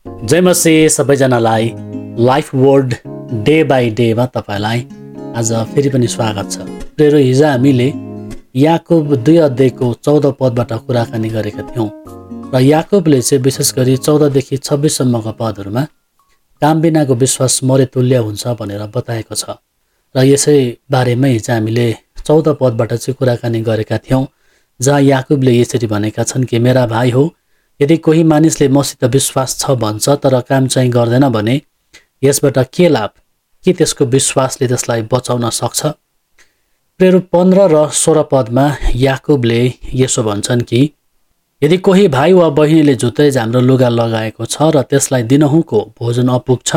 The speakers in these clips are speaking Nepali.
जय मसीह सबैजनालाई लाइफ वर्ड डे बाई डेमा तपाईँलाई आज फेरि पनि स्वागत छ। प्रिय हिजो हामीले याकुब 2 अध्यायको 14 पदबाट कुराकानी गरेका थियौँ र याकुबले चाहिँ विशेष गरी 14 देखि 26 सम्मका पदहरूमा काम बिनाको विश्वास मरे तुल्य हुन्छ भनेर बताएको छ र यसै बारेमै हिजो हामीले 14 पदबाट चाहिँ कुराकानी गरेका थियौँ, जहाँ याकुबले यसरी भनेका छन् कि मेरा भाइ हो, यदि कोही मानिसले मसित विश्वास छ भन्छ तर काम चाहिँ गर्दैन भने यसबाट के लाभ, कि त्यसको विश्वासले त्यसलाई बचाउन सक्छ? प्रेर 15 र 16 पदमा याकुबले यसो भन्छन् कि यदि कोही भाइ वा बहिनीले झुत्रै हाम्रो लुगा लगाएको छ र त्यसलाई दिनहुँको भोजन अपुग्छ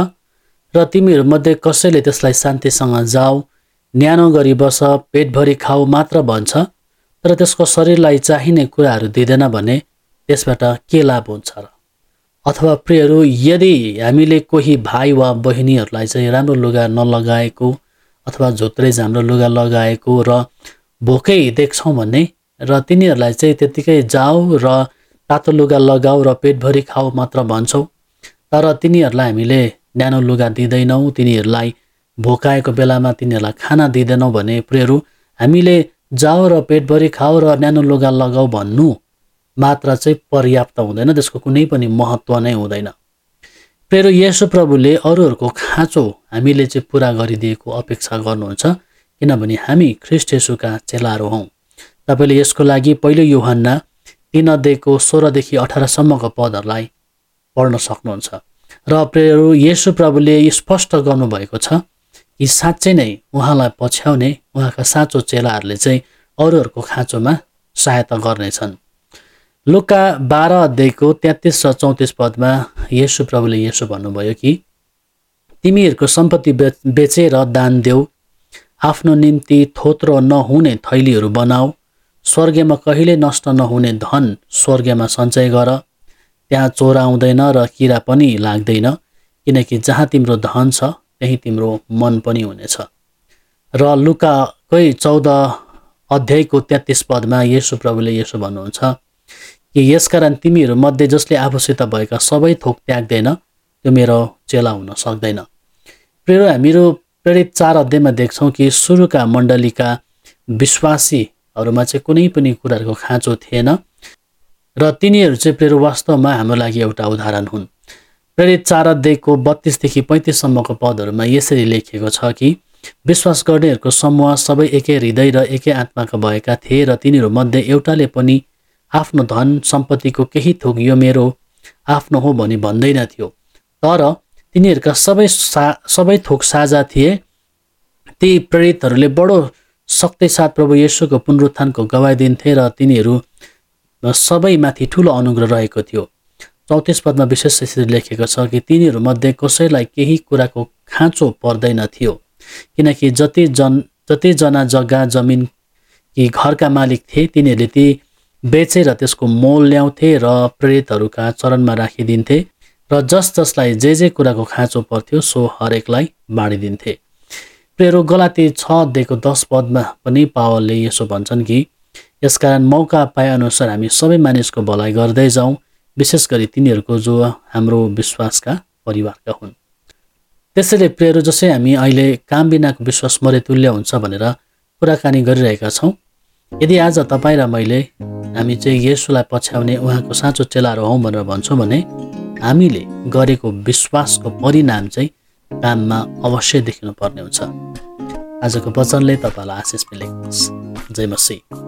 र तिमीहरूमध्ये कसैले त्यसलाई शान्तिसँग जाऊ, न्यानो गरी बस, पेटभरि खाऊ मात्र भन्छ तर त्यसको शरीरलाई चाहिने कुराहरू दिँदैन भने त्यसबाट के लाभ हुन्छ र? अथवा प्रियहरू, यदि हामीले कोही भाइ वा बहिनीहरूलाई चाहिँ राम्रो लुगा नलगाएको अथवा झुत्रै हाम्रो लुगा लगाएको र भोकै देख्छौँ भने र तिनीहरूलाई चाहिँ त्यतिकै जाऊ र तातो लुगा लगाऊ र पेटभरि खाऊ मात्र भन्छौँ, तर तिनीहरूलाई हामीले न्यानो लुगा दिँदैनौँ, तिनीहरूलाई भोकाएको बेलामा तिनीहरूलाई खाना दिँदैनौँ भने प्रियहरू, हामीले जाऊ र पेटभरि खाऊ र न्यानो लुगा लगाऊ भन्नु मात्र चाहिँ पर्याप्त हुँदैन, त्यसको कुनै पनि महत्त्व नै हुँदैन। प्रिय येशू प्रभुले अरूहरूको खाँचो हामीले चाहिँ पुरा गरिदिएको अपेक्षा गर्नुहुन्छ, किनभने हामी ख्रीष्ट येशूका चेलाहरू हौँ। तपाईँले यसको लागि पहिलो यूहन्ना 3 अध्यायको 16 देखि 18 सम्मका पदहरूलाई पढ्न सक्नुहुन्छ। र प्रिय येशू प्रभुले स्पष्ट गर्नुभएको छ कि साँच्चै नै उहाँलाई पछ्याउने उहाँका साँचो चेलाहरूले चाहिँ अरूहरूको खाँचोमा सहायता गर्नेछन्। लुका 12 अध्यायको 33 र 34 पदमा येशू प्रभुले यसो भन्नुभयो कि तिमीहरूको सम्पत्ति बेचेर दान देऊ, आफ्नो निम्ति थोत्रो नहुने थैलीहरू बनाऊ, स्वर्गमा कहिले नष्ट नहुने धन स्वर्गमा सञ्चय गर, त्यहाँ चोर आउँदैन र किरा पनि लाग्दैन, किनकि जहाँ तिम्रो धन छ त्यही तिम्रो मन पनि हुनेछ। र लुकाकै 14 अध्यायको 33 पदमा येशू प्रभुले यसो भन्नुहुन्छ कि यसकारण तिमीहरू मध्ये जसले आफूसित भएका सबै थोक त्याग्दैन त्यो मेरो चेला हुन सक्दैन। प्रिय हामीहरू प्रेरित 4 अध्यायमा देख्छौँ कि सुरुका मण्डलीका विश्वासीहरूमा चाहिँ कुनै पनि कुराहरूको खाँचो थिएन र तिनीहरू चाहिँ प्रिय वास्तवमा हाम्रो लागि एउटा उदाहरण हुन्। प्रेरित 4 अध्यायको 32 देखि 35 सम्मको पदहरूमा यसरी लेखिएको छ कि विश्वास गर्नेहरूको समूह सबै एकै हृदय र एकै आत्माका भएका थिए र तिनीहरू मध्ये एउटाले पनि आफ्नो धन सम्पत्तिको केही थोक यो मेरो आफ्नो हो भनी भन्दैन थियो, तर तिनीहरूका सबै थोक साझा थिए। ती प्रेरितहरूले बडो शक्तिसाथ प्रभु येशूको पुनरुत्थानको गवाई दिन्थे र तिनीहरू सबैमाथि ठुलो अनुग्रह रहेको थियो। 34 पदमा विशेष यसरी लेखेको छ कि तिनीहरू मध्ये कसैलाई केही कुराको खाँचो पर्दैन थियो, किनकि जतिजना जग्गा जमिन कि घरका मालिक थिए तिनीहरूले ती बेचेर त्यसको मोल ल्याउँथे र प्रेरितहरूका चरणमा राखिदिन्थे र जसलाई जे कुराको खाँचो पर्थ्यो सो हरेकलाई बाँडिदिन्थे। प्रिय गलाती 6 अध्यायको 10 पदमा पनि पावलले यसो भन्छन् कि यसकारण मौका पाए अनुसार हामी सबै मानिसको भलाइ गर्दै जाउँ, विशेष गरी तिनीहरूको जो हाम्रो विश्वासका परिवारका हुन्। त्यसैले प्रिय जसै हामी अहिले काम बिनाको विश्वास मरे तुल्य हुन्छ भनेर कुराकानी गरिरहेका छौँ, यदि आज तपाईँ र मैले हामी चाहिँ येशूलाई पछ्याउने उहाँको साँचो चेलाहरू हौँ भनेर भन्छौँ भने हामीले गरेको विश्वासको परिणाम चाहिँ काममा अवश्य देखिनु पर्ने हुन्छ। आजको वचनले तपाईँलाई आशिष मिलेको होस्। जय मसीह।